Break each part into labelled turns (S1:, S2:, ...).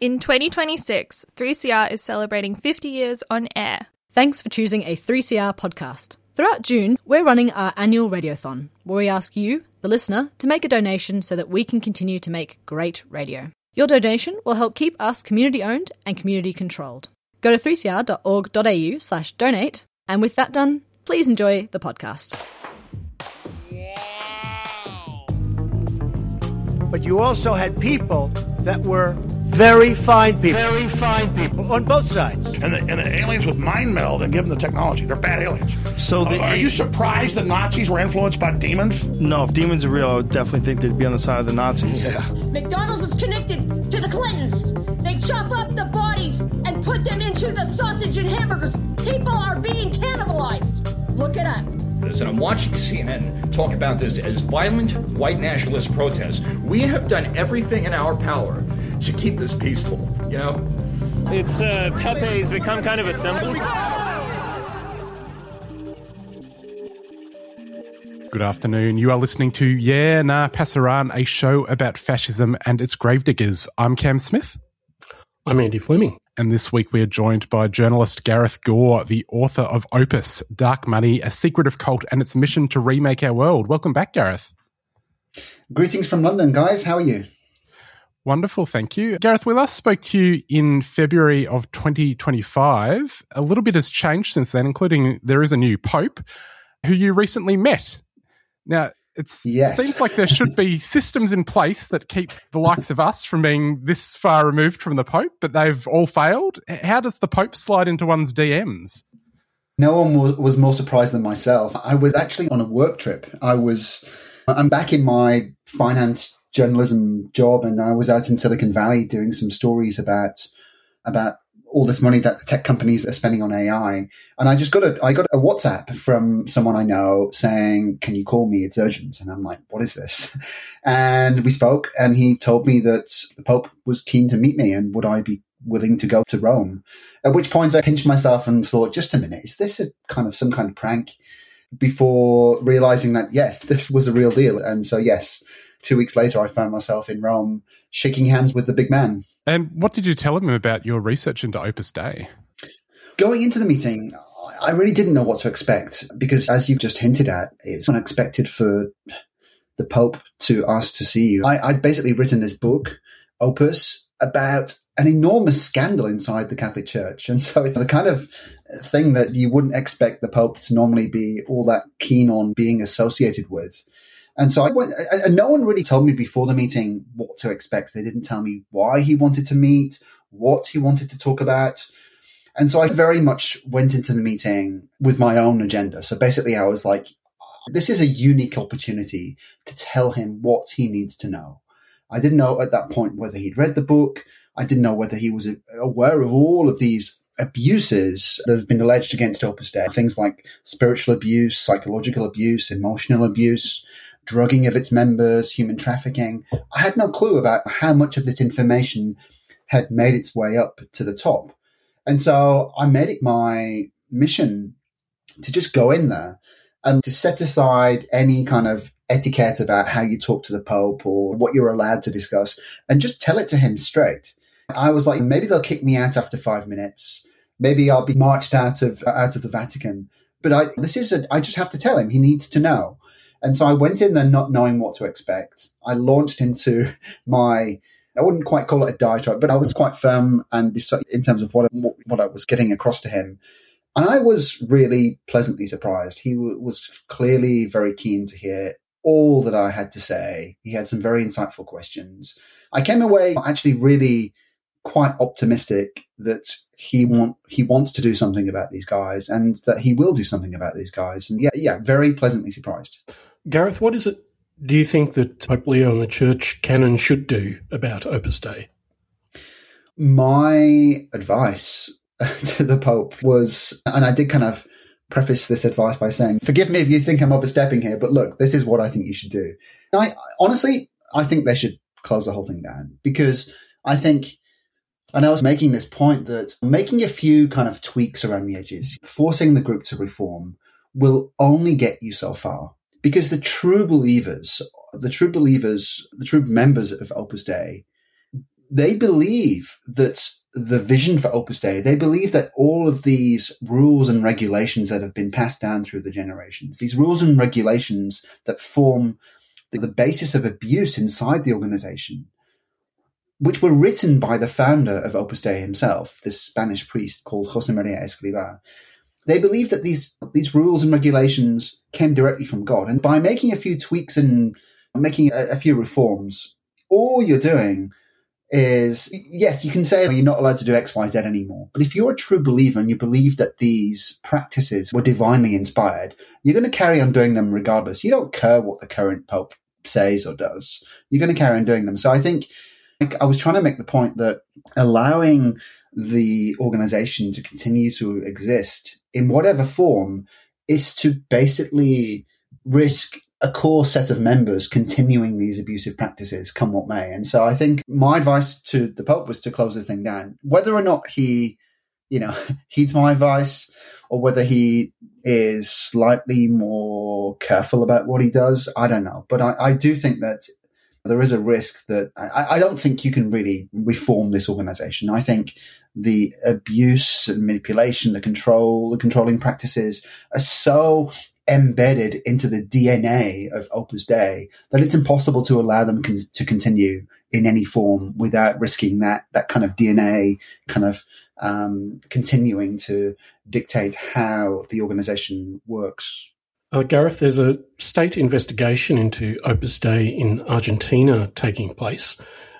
S1: In 2026, 3CR is celebrating 50 years on air.
S2: Thanks for choosing a 3CR podcast. Throughout June, we're running our annual radiothon, where we ask you, the listener, to make a donation so that we can continue to make great radio. Your donation will help keep us community-owned and community-controlled. Go to 3cr.org.au/donate, and with that done, please enjoy the podcast.
S3: But you also had people that were very fine people. Very fine people on both sides.
S4: And the aliens would mind meld and give them the technology. They're bad aliens. So are you surprised the Nazis were influenced by demons?
S5: No, if demons are real, I would definitely think they'd be on the side of the Nazis.
S4: Yeah.
S6: McDonald's is connected to the Clintons. They chop up the bodies and put them into the sausage and hamburgers. People are being cannibalized. Look it up.
S7: And I'm watching CNN talk about this as violent white nationalist protests. We have done everything in our power to keep this peaceful, you know?
S8: It's Pepe's become kind of a symbol.
S9: Good afternoon. You are listening to Yeah Nah Pasaran, a show about fascism and its gravediggers. I'm Cam Smith.
S10: I'm Andy Fleming.
S9: And this week we are joined by journalist Gareth Gore, the author of Opus, Dark Money, A Secretive Cult and Its Mission to Remake Our World. Welcome back, Gareth.
S11: Greetings from London, guys. How are you?
S9: Wonderful, thank you. Gareth, we last spoke to you in February of 2025. A little bit has changed since then, including there is a new pope who you recently met. Now, it seems like there should be systems in place that keep the likes of us from being this far removed from the Pope, but they've all failed. How does the Pope slide into one's DMs?
S11: No one was more surprised than myself. I was actually on a work trip. I'm back in my finance journalism job, and I was out in Silicon Valley doing some stories about all this money that the tech companies are spending on AI. And I got a WhatsApp from someone I know saying, "Can you call me? It's urgent." And I'm like, "What is this?" And we spoke, and he told me that the Pope was keen to meet me and would I be willing to go to Rome. At which point I pinched myself and thought, just a minute, is this some kind of prank? Before realizing that, yes, this was a real deal. And so, yes, 2 weeks later, I found myself in Rome shaking hands with the big man.
S9: And what did you tell him about your research into Opus Dei?
S11: Going into the meeting, I really didn't know what to expect because, as you just hinted at, it's unexpected for the Pope to ask to see you. I'd basically written this book, Opus, about an enormous scandal inside the Catholic Church. And so it's the kind of thing that you wouldn't expect the Pope to normally be all that keen on being associated with. And so I went, and no one really told me before the meeting what to expect. They didn't tell me why he wanted to meet, what he wanted to talk about. And so I very much went into the meeting with my own agenda. So basically I was like, this is a unique opportunity to tell him what he needs to know. I didn't know at that point whether he'd read the book. I didn't know whether he was aware of all of these abuses that have been alleged against Opus Dei. Things like spiritual abuse, psychological abuse, emotional abuse, drugging of its members, human trafficking. I had no clue about how much of this information had made its way up to the top. And so I made it my mission to just go in there and to set aside any kind of etiquette about how you talk to the Pope or what you're allowed to discuss and just tell it to him straight. I was like, maybe they'll kick me out after 5 minutes. Maybe I'll be marched out of the Vatican. But I just have to tell him. He needs to know. And so I went in there not knowing what to expect. I launched into I wouldn't quite call it a diatribe, but I was quite firm and in terms of what I was getting across to him. And I was really pleasantly surprised. He was clearly very keen to hear all that I had to say. He had some very insightful questions. I came away actually really quite optimistic that he wants to do something about these guys and that he will do something about these guys. And yeah, very pleasantly surprised.
S10: Gareth, what is it do you think that Pope Leo and the Church can and should do about Opus Dei?
S11: My advice to the Pope was, and I did kind of preface this advice by saying, forgive me if you think I'm overstepping here, but look, this is what I think you should do. I think they should close the whole thing down because I think, and I was making this point that making a few kind of tweaks around the edges, forcing the group to reform will only get you so far. Because the true members of Opus Dei, they believe that the vision for Opus Dei, they believe that all of these rules and regulations that have been passed down through the generations, these rules and regulations that form the basis of abuse inside the organization, which were written by the founder of Opus Dei himself, this Spanish priest called José María Escrivá. They believe that these rules and regulations came directly from God. And by making a few tweaks and making a few reforms, all you're doing is, yes, you can say you're not allowed to do X, Y, Z anymore. But if you're a true believer and you believe that these practices were divinely inspired, you're going to carry on doing them regardless. You don't care what the current Pope says or does. You're going to carry on doing them. So I think I was trying to make the point that allowing the organization to continue to exist in whatever form is to basically risk a core set of members continuing these abusive practices, come what may. And so I think my advice to the Pope was to close this thing down. Whether or not he, heeds my advice, or whether he is slightly more careful about what he does, I don't know. But I do think that there is a risk that I don't think you can really reform this organization. I think the abuse and manipulation, the controlling practices are so embedded into the DNA of Opus Dei that it's impossible to allow them to continue in any form without risking that kind of DNA kind of continuing to dictate how the organization works.
S10: Gareth, there's a state investigation into Opus Dei in Argentina taking place.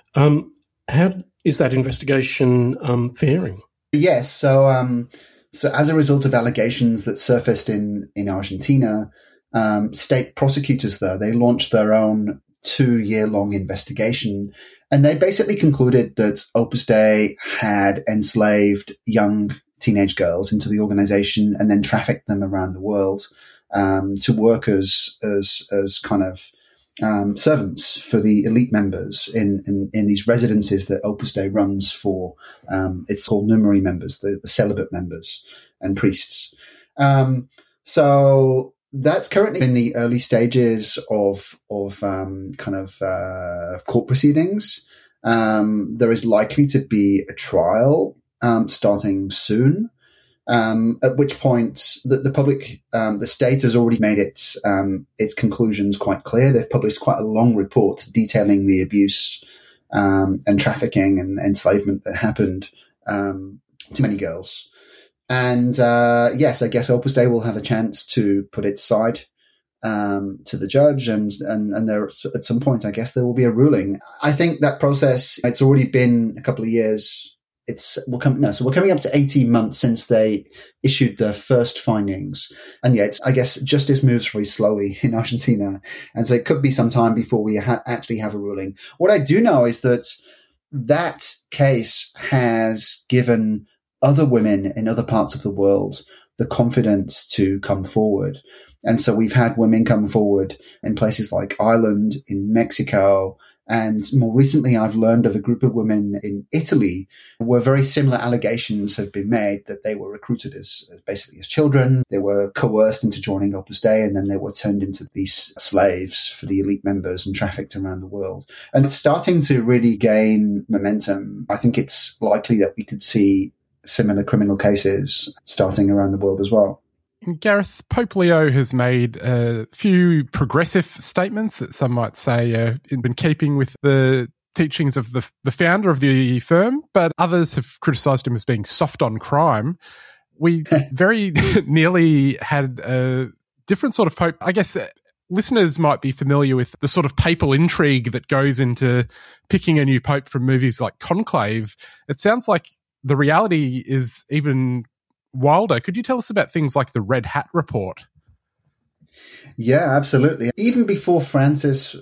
S10: How is that investigation faring? Yes,
S11: so as a result of allegations that surfaced in Argentina, state prosecutors there, they launched their own 2-year-long investigation, and they basically concluded that Opus Dei had enslaved young teenage girls into the organization and then trafficked them around the world to work as kind of servants for the elite members in these residences that Opus Dei runs for. It's called Numeri members, the celibate members and priests. So that's currently in the early stages of court proceedings. There is likely to be a trial starting soon. At which point the public, the state has already made its conclusions quite clear. They've published quite a long report detailing the abuse and trafficking and enslavement that happened to many girls. And yes, I guess Opus Dei will have a chance to put its side to the judge, and there at some point, I guess there will be a ruling. I think that process, it's already been a couple of years. We're coming up to 18 months since they issued their first findings. And yet, I guess justice moves very slowly in Argentina. And so it could be some time before we actually have a ruling. What I do know is that case has given other women in other parts of the world the confidence to come forward. And so we've had women come forward in places like Ireland, in Mexico, and more recently, I've learned of a group of women in Italy where very similar allegations have been made that they were recruited as children. They were coerced into joining Opus Dei, and then they were turned into these slaves for the elite members and trafficked around the world. And it's starting to really gain momentum. I think it's likely that we could see similar criminal cases starting around the world as well.
S9: Gareth, Pope Leo has made a few progressive statements that some might say in keeping with the teachings of the founder of the firm, but others have criticised him as being soft on crime. We very nearly had a different sort of Pope. I guess listeners might be familiar with the sort of papal intrigue that goes into picking a new Pope from movies like Conclave. It sounds like the reality is even wilder. Could you tell us about things like the Red Hat Report?
S11: Yeah, absolutely. Even before when Francis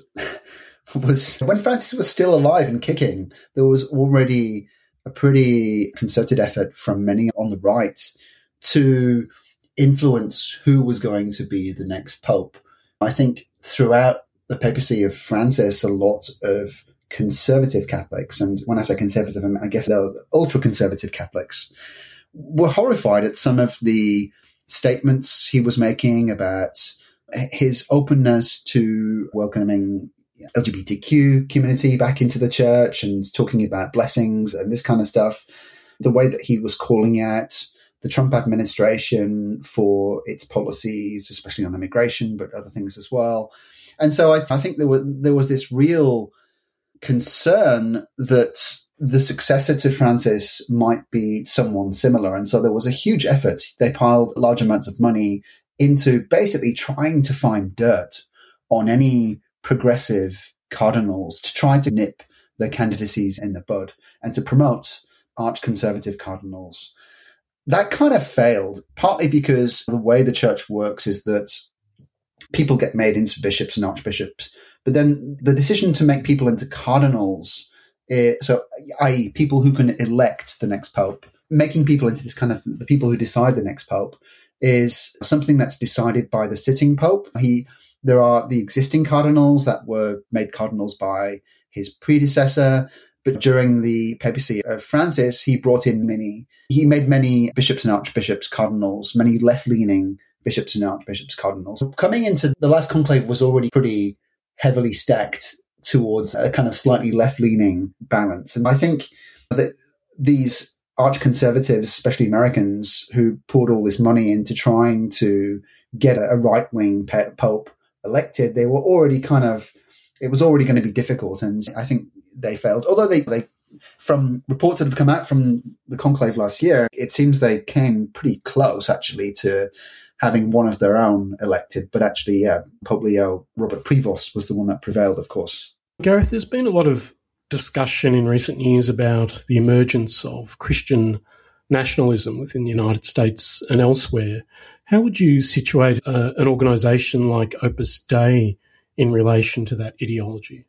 S11: was still alive and kicking, there was already a pretty concerted effort from many on the right to influence who was going to be the next Pope. I think throughout the papacy of Francis, a lot of conservative Catholics, and when I say conservative, I guess they're ultra-conservative Catholics, were horrified at some of the statements he was making about his openness to welcoming LGBTQ community back into the church and talking about blessings and this kind of stuff. The way that he was calling out the Trump administration for its policies, especially on immigration, but other things as well. And so I think there was this real concern that the successor to Francis might be someone similar. And so there was a huge effort. They piled large amounts of money into basically trying to find dirt on any progressive cardinals to try to nip their candidacies in the bud and to promote arch-conservative cardinals. That kind of failed, partly because the way the church works is that people get made into bishops and archbishops, but then the decision to make people into cardinals, so i.e. people who can elect the next pope, making people into this kind of the people who decide the next pope, is something that's decided by the sitting pope. There are the existing cardinals that were made cardinals by his predecessor, but during the papacy of Francis, he made many bishops and archbishops cardinals, many left-leaning bishops and archbishops cardinals. Coming into the last conclave was already pretty heavily stacked towards a kind of slightly left-leaning balance. And I think that these arch-conservatives, especially Americans, who poured all this money into trying to get a right-wing pope elected, they were already it was already going to be difficult. And I think they failed. Although they from reports that have come out from the conclave last year, it seems they came pretty close, actually, to having one of their own elected. But actually, Pope Leo, Robert Prevost, was the one that prevailed, of course.
S10: Gareth, there's been a lot of discussion in recent years about the emergence of Christian nationalism within the United States and elsewhere. How would you situate an organisation like Opus Dei in relation to that ideology?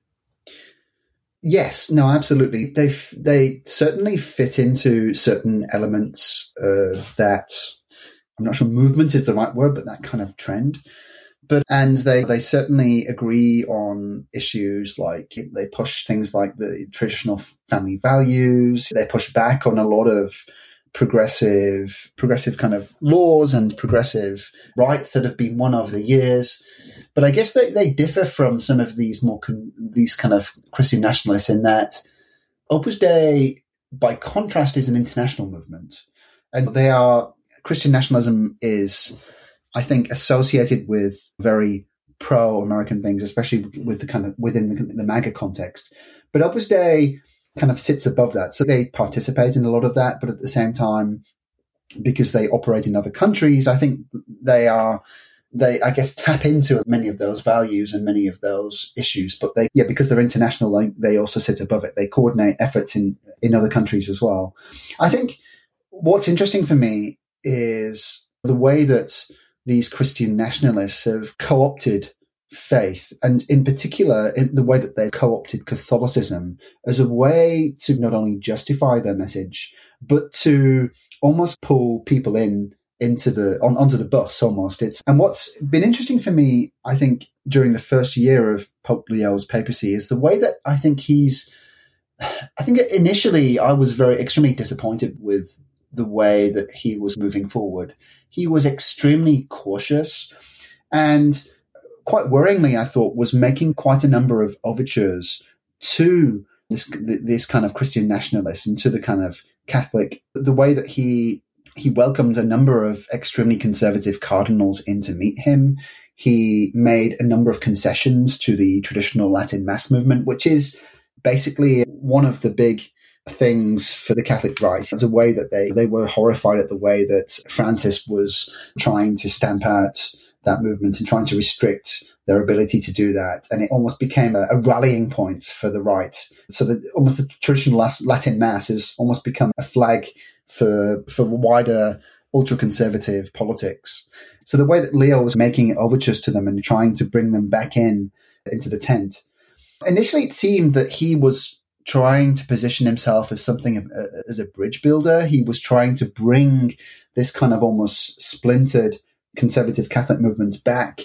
S11: Yes, no, absolutely. They certainly fit into certain elements of that. I'm not sure movement is the right word, but that kind of trend. And they certainly agree on issues like they push things like the traditional family values. They push back on a lot of progressive kind of laws and progressive rights that have been won over the years. But I guess they differ from some of these these kind of Christian nationalists in that Opus Dei, by contrast, is an international movement. And Christian nationalism is, I think, associated with very pro-American things, especially with the kind of within the MAGA context. But Opus Dei kind of sits above that. So they participate in a lot of that, but at the same time, because they operate in other countries, I think they, I guess, tap into many of those values and many of those issues. But because they're international, they also sit above it. They coordinate efforts in other countries as well. I think what's interesting for me is the way that these Christian nationalists have co-opted faith, and in particular, in the way that they've co-opted Catholicism as a way to not only justify their message, but to almost pull people onto the bus almost. And what's been interesting for me, I think, during the first year of Pope Leo's papacy is the way that I think initially I was extremely disappointed with the way that he was moving forward. He was extremely cautious and, quite worryingly, I thought, was making quite a number of overtures to this kind of Christian nationalists and to the kind of Catholic, the way that he welcomed a number of extremely conservative cardinals in to meet him. He made a number of concessions to the traditional Latin Mass movement, which is basically one of the big things for the Catholic right. As a way that they were horrified at the way that Francis was trying to stamp out that movement and trying to restrict their ability to do that. And it almost became a rallying point for the right. So that almost the traditional Latin Mass has almost become a flag for wider ultra-conservative politics. So the way that Leo was making overtures to them and trying to bring them back into the tent, initially it seemed that he was trying to position himself as something as a bridge builder. He was trying to bring this kind of almost splintered conservative Catholic movements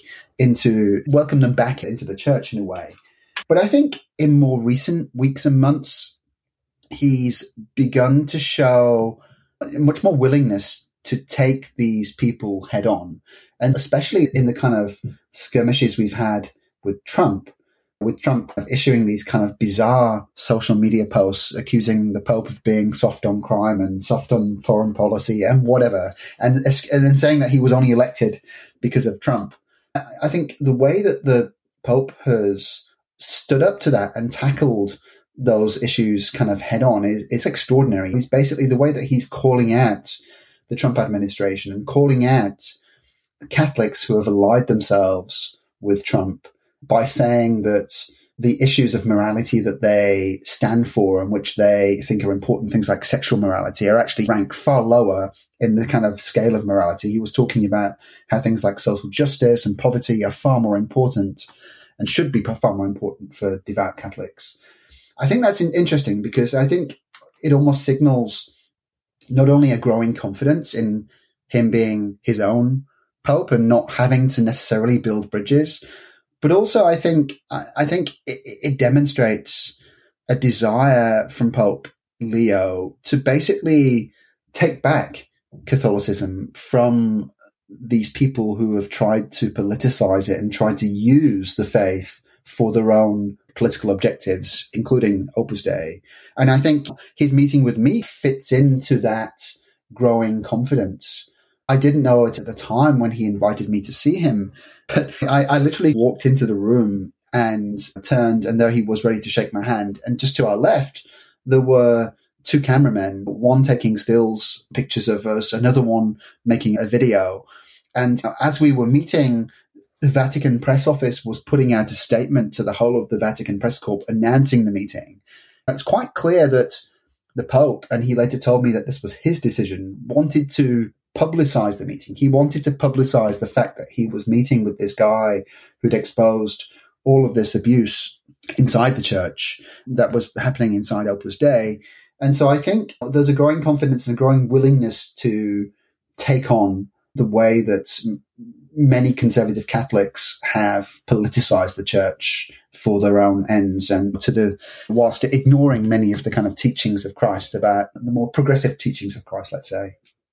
S11: welcome them back into the church in a way. But I think in more recent weeks and months, he's begun to show much more willingness to take these people head on. And especially in the kind of skirmishes we've had with Trump, with Trump issuing these kind of bizarre social media posts accusing the Pope of being soft on crime and soft on foreign policy and whatever, and then saying that he was only elected because of Trump. I think the way that the Pope has stood up to that and tackled those issues kind of head on is extraordinary. He's basically, the way that he's calling out the Trump administration and calling out Catholics who have allied themselves with Trump by saying that the issues of morality that they stand for and which they think are important, things like sexual morality, are actually ranked far lower in the kind of scale of morality. He was talking about how things like social justice and poverty are far more important and should be far more important for devout Catholics. I think that's interesting because I think it almost signals not only a growing confidence in him being his own Pope and not having to necessarily build bridges, but also I think it demonstrates a desire from Pope Leo to basically take back Catholicism from these people who have tried to politicize it and tried to use the faith for their own political objectives, including Opus Dei. And I think his meeting with me fits into that growing confidence. I didn't know it at the time when he invited me to see him, but I literally walked into the room and turned, and there he was ready to shake my hand. And just to our left, there were two cameramen, one taking stills pictures of us, another one making a video. And as we were meeting, the Vatican press office was putting out a statement to the whole of the Vatican Press Corps announcing the meeting. It's quite clear that the Pope, and he later told me that this was his decision, wanted to publicize the meeting. He wanted to publicize the fact that he was meeting with this guy who'd exposed all of this abuse inside the church that was happening inside Opus Dei. And so I think there's a growing confidence and a growing willingness to take on the way that many conservative Catholics have politicized the church for their own ends, and whilst ignoring many of the kind of teachings of Christ, about the more progressive teachings of Christ, let's say.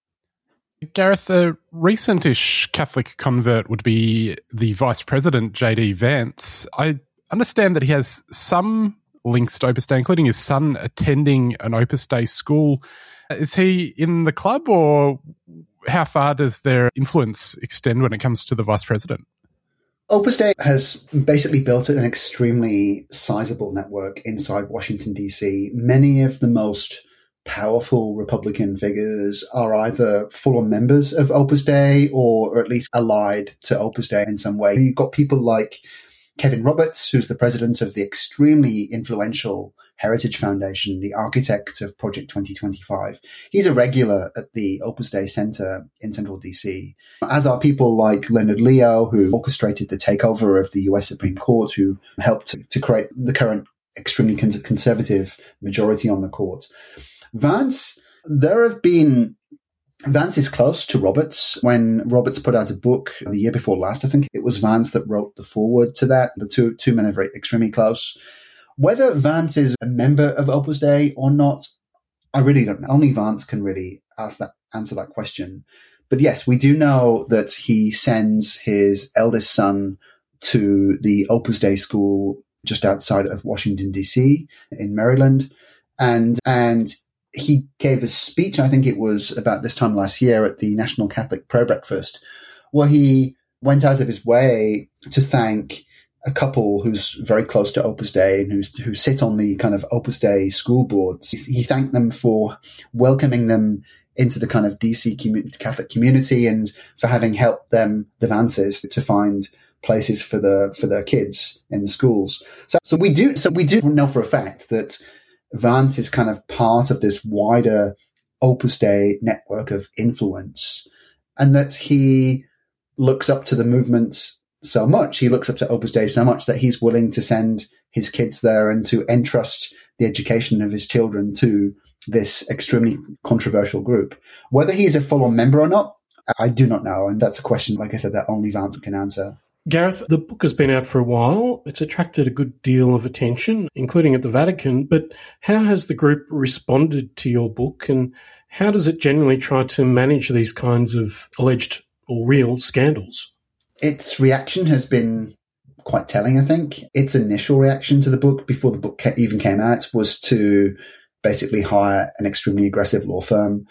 S9: Gareth, a recent-ish Catholic convert would be the Vice President, J.D. Vance. I understand that he has some links to Opus Dei, including his son attending an Opus Dei school. Is he in the club, or how far does their influence extend when it comes to the Vice President?
S11: Opus Dei has basically built an extremely sizable network inside Washington, D.C. Many of the most powerful Republican figures are either full-on members of Opus Dei or at least allied to Opus Dei in some way. You've got people like Kevin Roberts, who's the president of the extremely influential Heritage Foundation, the architect of Project 2025. He's a regular at the Opus Dei Center in central DC, as are people like Leonard Leo, who orchestrated the takeover of the US Supreme Court, who helped to create the current extremely conservative majority on the court. Vance is close to Roberts. When Roberts put out a book the year before last, I think it was Vance that wrote the foreword to that. The two men are very extremely close. Whether Vance is a member of Opus Dei or not, I really don't know. Only Vance can really answer that question. But yes, we do know that he sends his eldest son to the Opus Dei school just outside of Washington, D.C. in Maryland. And he gave a speech, I think it was about this time last year, at the National Catholic Prayer Breakfast, where he went out of his way to thank a couple who's very close to Opus Dei and who sit on the kind of Opus Dei school boards. He thanked them for welcoming them into the kind of DC Catholic community and for having helped them, the Vances, to find places for their kids in the schools. So we do know for a fact that Vance is kind of part of this wider Opus Dei network of influence, and that he looks up to the movement so much, he looks up to Opus Dei so much that he's willing to send his kids there and to entrust the education of his children to this extremely controversial group. Whether he's a full-on member or not, I do not know, and that's a question, like I said, that only Vance can answer.
S10: Gareth, the book has been out for a while. It's attracted a good deal of attention, including at the Vatican, but how has the group responded to your book, and how does it generally try to manage these kinds of alleged or real scandals?
S11: Its reaction has been quite telling, I think. Its initial reaction to the book before the book even came out was to basically hire an extremely aggressive law firm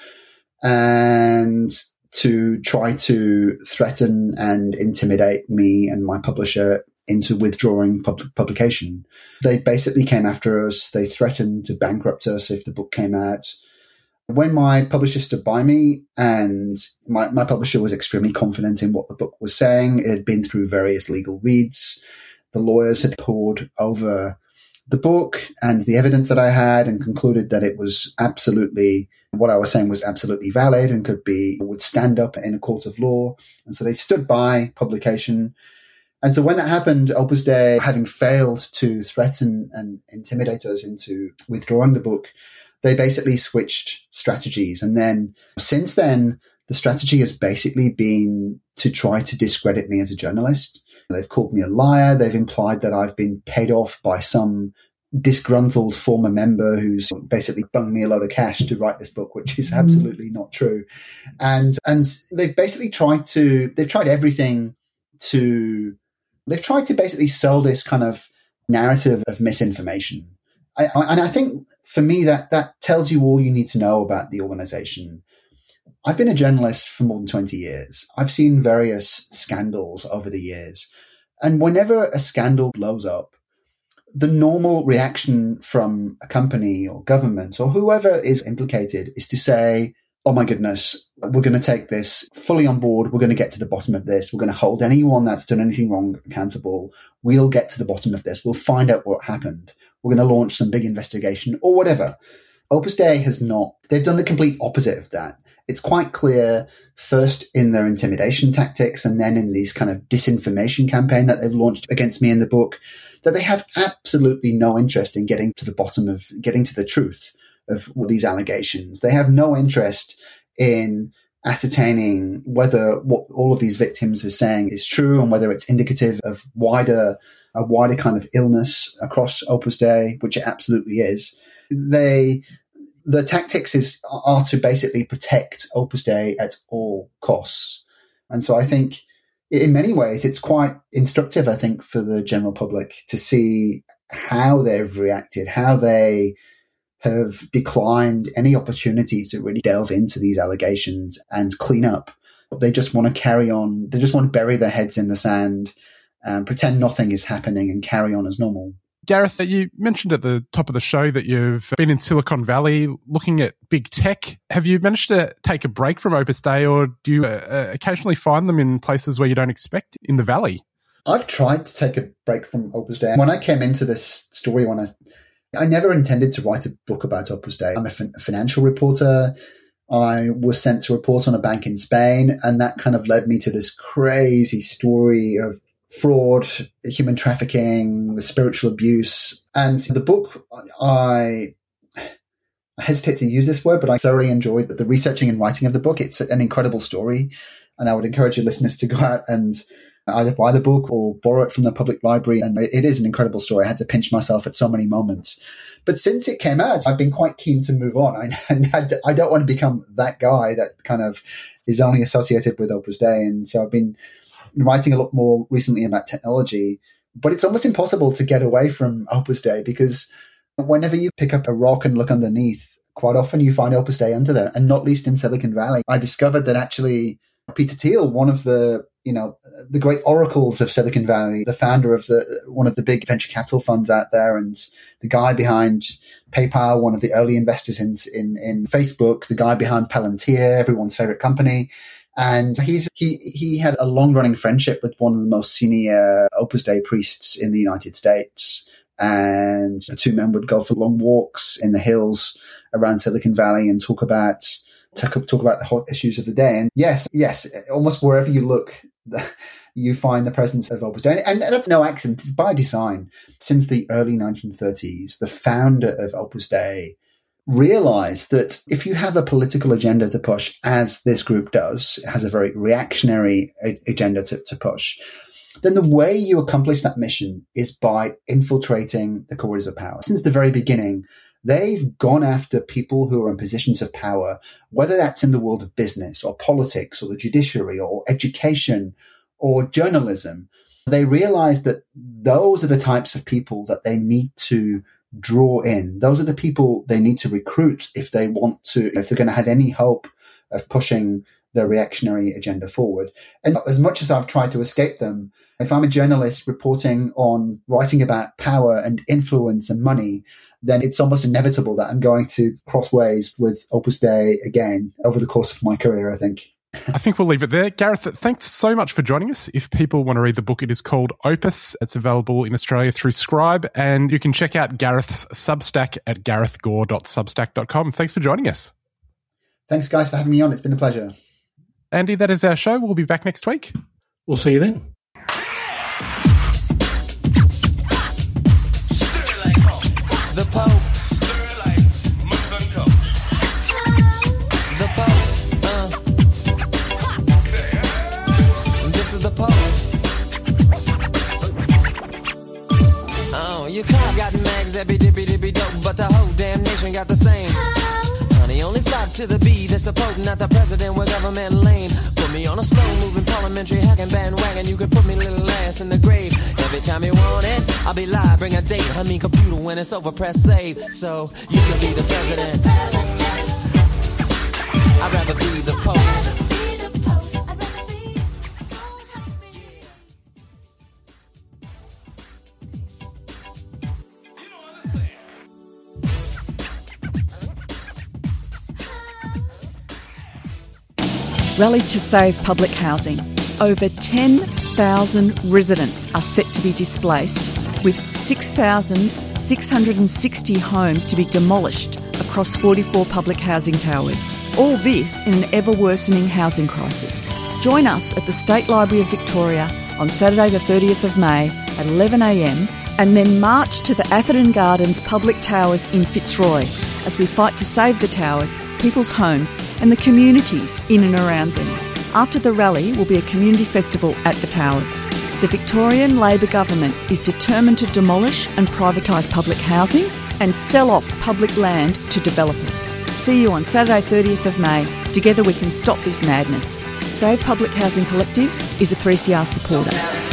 S11: and to try to threaten and intimidate me and my publisher into withdrawing publication. They basically came after us. They threatened to bankrupt us if the book came out. When my publisher stood by me, and my publisher was extremely confident in what the book was saying, it had been through various legal reads. The lawyers had pored over the book and the evidence that I had and concluded that it was absolutely, what I was saying was absolutely valid and would stand up in a court of law. And so they stood by publication. And so when that happened, Opus Dei, having failed to threaten and intimidate us into withdrawing the book, they basically switched strategies. And then since then, the strategy has basically been to try to discredit me as a journalist. They've called me a liar. They've implied that I've been paid off by some disgruntled former member who's basically bunged me a load of cash to write this book, which is absolutely not true. And they've basically they've tried everything they've tried to basically sell this kind of narrative of misinformation. And I think for me that tells you all you need to know about the organization. I've been a journalist for more than 20 years. I've seen various scandals over the years. And whenever a scandal blows up, the normal reaction from a company or government or whoever is implicated is to say, oh my goodness, we're going to take this fully on board. We're going to get to the bottom of this. We're going to hold anyone that's done anything wrong accountable. We'll get to the bottom of this. We'll find out what happened. We're going to launch some big investigation or whatever. Opus Dei has not. They've done the complete opposite of that. It's quite clear, first in their intimidation tactics and then in these kind of disinformation campaign that they've launched against me in the book, that they have absolutely no interest in getting to the truth of these allegations. They have no interest in ascertaining whether what all of these victims are saying is true and whether it's indicative of a wider kind of illness across Opus Dei, which it absolutely is. The tactics are to basically protect Opus Dei at all costs. And so I think in many ways it's quite instructive, I think, for the general public to see how they've reacted, how they have declined any opportunity to really delve into these allegations and clean up. They just want to carry on. They just want to bury their heads in the sand and pretend nothing is happening and carry on as normal.
S9: Gareth, you mentioned at the top of the show that you've been in Silicon Valley looking at big tech. Have you managed to take a break from Opus Dei, or do you occasionally find them in places where you don't expect in the Valley?
S11: I've tried to take a break from Opus Dei. When I came into this story, I never intended to write a book about Opus Dei. I'm a financial reporter. I was sent to report on a bank in Spain, and that kind of led me to this crazy story of fraud, human trafficking, spiritual abuse. And the book, I hesitate to use this word, but I thoroughly enjoyed the researching and writing of the book. It's an incredible story. And I would encourage your listeners to go out and either buy the book or borrow it from the public library. And it is an incredible story. I had to pinch myself at so many moments. But since it came out, I've been quite keen to move on. I don't want to become that guy that kind of is only associated with Opus Dei. And so I've been writing a lot more recently about technology, but it's almost impossible to get away from Opus Dei because whenever you pick up a rock and look underneath, quite often you find Opus Dei under there, and not least in Silicon Valley. I discovered that actually Peter Thiel, one of the great oracles of Silicon Valley, the founder of one of the big venture capital funds out there, and the guy behind PayPal, one of the early investors in Facebook, the guy behind Palantir, everyone's favorite company. And he had a long-running friendship with one of the most senior Opus Dei priests in the United States. And the two men would go for long walks in the hills around Silicon Valley and talk about the hot issues of the day. And yes, almost wherever you look, you find the presence of Opus Dei. And that's no accident. It's by design. Since the early 1930s, the founder of Opus Dei realize that if you have a political agenda to push, as this group does, it has a very reactionary agenda to push, then the way you accomplish that mission is by infiltrating the corridors of power. Since the very beginning, they've gone after people who are in positions of power, whether that's in the world of business or politics or the judiciary or education or journalism. They realize that those are the types of people that they need to draw in. Those are the people they need to recruit if they're going to have any hope of pushing their reactionary agenda forward. And as much as I've tried to escape them, if I'm a journalist writing about power and influence and money, then it's almost inevitable that I'm going to cross ways with Opus Dei again over the course of my career, I think.
S9: I think we'll leave it there. Gareth, thanks so much for joining us. If people want to read the book, it is called Opus. It's available in Australia through Scribe, and you can check out Gareth's Substack at garethgore.substack.com. Thanks for joining us.
S11: Thanks, guys, for having me on. It's been a pleasure.
S9: Andy, that is our show. We'll be back next week.
S10: We'll see you then.
S12: The Pope. The Pope. This is the Pope. Oh, your club got mags that be dippy dippy dope, but the whole damn nation got the same. Honey, only flock to the beat that's supporting not the president with government lame. Put me on a slow-moving parliamentary hacking bandwagon. You can put me little ass in the grave. Every time you want it, I'll be live, bring a date. I mean computer when it's over, press save. So you can be the president. I'd rather be the Pope.
S13: Rally to save public housing. Over 10,000 residents are set to be displaced, with 6,660 homes to be demolished across 44 public housing towers. All this in an ever-worsening housing crisis. Join us at the State Library of Victoria on Saturday the 30th of May at 11 a.m, and then march to the Atherton Gardens Public Towers in Fitzroy as we fight to save the towers, people's homes and the communities in and around them. After the rally will be a community festival at the towers. The Victorian Labor government is determined to demolish and privatise public housing and sell off public land to developers. See you on Saturday 30th of May. Together we can stop this madness. Save Public Housing Collective is a 3CR supporter.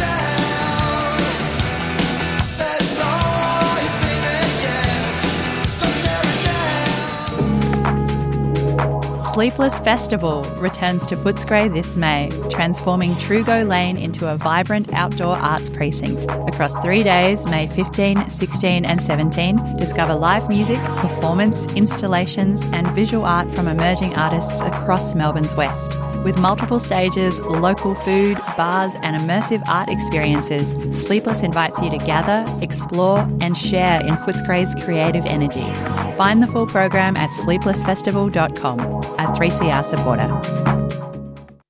S14: Sleepless Festival returns to Footscray this May, transforming Trugo Lane into a vibrant outdoor arts precinct. Across 3 days, May 15, 16 and 17, discover live music, performance, installations and visual art from emerging artists across Melbourne's west. With multiple stages, local food, bars and immersive art experiences, Sleepless invites you to gather, explore and share in Footscray's creative energy. Find the full program at sleeplessfestival.com, a 3CR supporter.